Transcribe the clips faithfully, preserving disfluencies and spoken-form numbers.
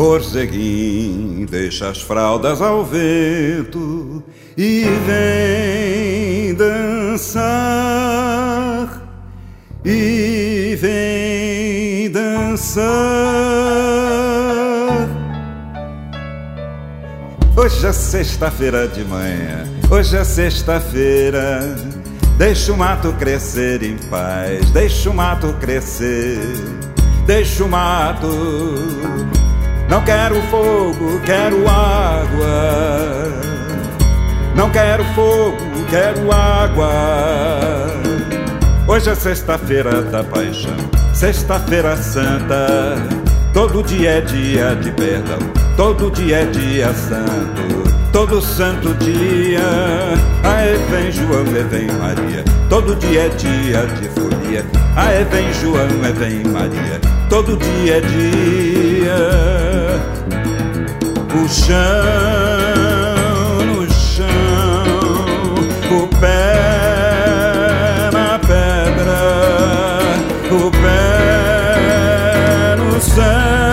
Borzeguim, deixa as fraldas ao vento e vem dançar, e vem dançar. Hoje é sexta-feira de manhã, hoje é sexta-feira. Deixa o mato crescer em paz, deixa o mato crescer, deixa o mato. Não quero fogo, quero água. Não quero fogo, quero água. Hoje é sexta-feira da paixão, sexta-feira santa. Todo dia é dia de perdão, todo dia é dia santo, todo santo dia. Aê vem João, e vem Maria, todo dia é dia de folia. Aê vem João, e vem Maria, todo dia é dia. O chão, no chão, o pé na pedra, o pé no céu.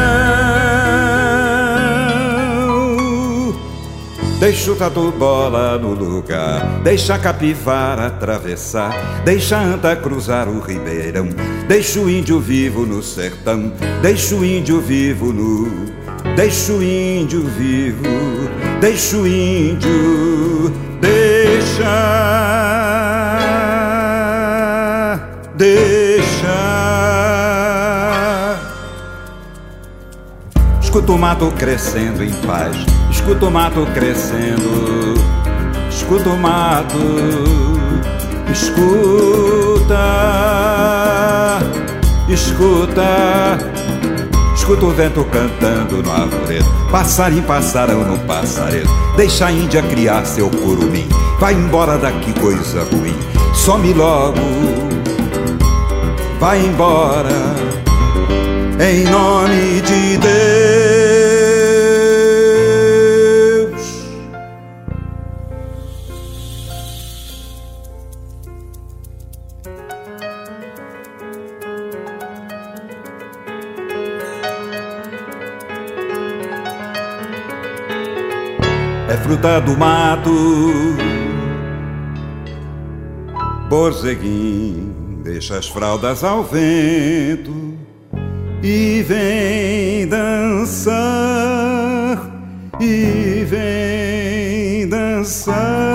Deixa o tatu bola no lugar, deixa a capivara atravessar, deixa a anta cruzar o ribeirão, deixa o índio vivo no sertão, deixa o índio vivo no... Deixa o índio vivo, deixa o índio, deixa, deixa. Escuta o mato crescendo em paz, escuta o mato crescendo, escuta o mato, escuta, escuta. Escuta o vento cantando no arvoredo, passarinho, passarão no passaredo. Deixa a Índia criar seu curumim, vai embora daqui coisa ruim, some logo, vai embora, em nome de Deus. É fruta do mato, Borzeguim, deixa as fraldas ao vento e vem dançar, e vem dançar.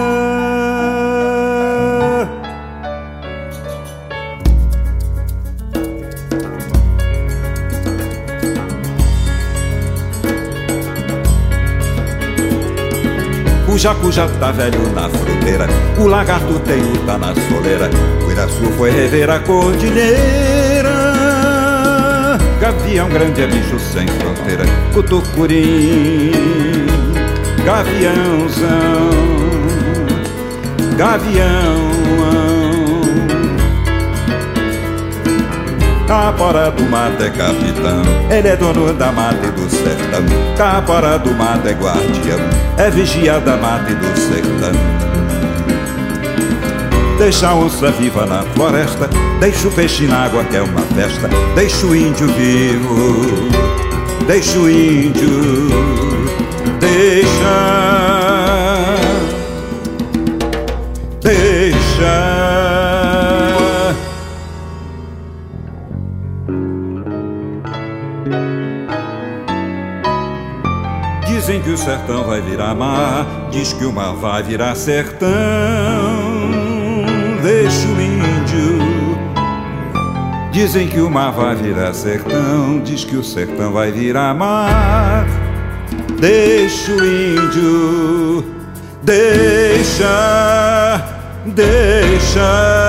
O jacu já tá velho na fruteira, o lagarto tem luta na soleira, o Iraçu foi rever a cordilheira. Gavião grande é bicho sem fronteira, cutucurim, gaviãozão, gavião. Caipora do mato é capitão, ele é dono da mata e do sertão. Caipora do mato é guardião, é vigia da mata e do sertão. Deixa a onça viva na floresta, deixa o peixe na água que é uma festa. Deixa o índio vivo, deixa o índio, deixa, deixa. Dizem que o sertão vai virar mar, diz que o mar vai virar sertão. Deixa o índio. Dizem que o mar vai virar sertão, diz que o sertão vai virar mar. Deixa o índio, deixa, deixa.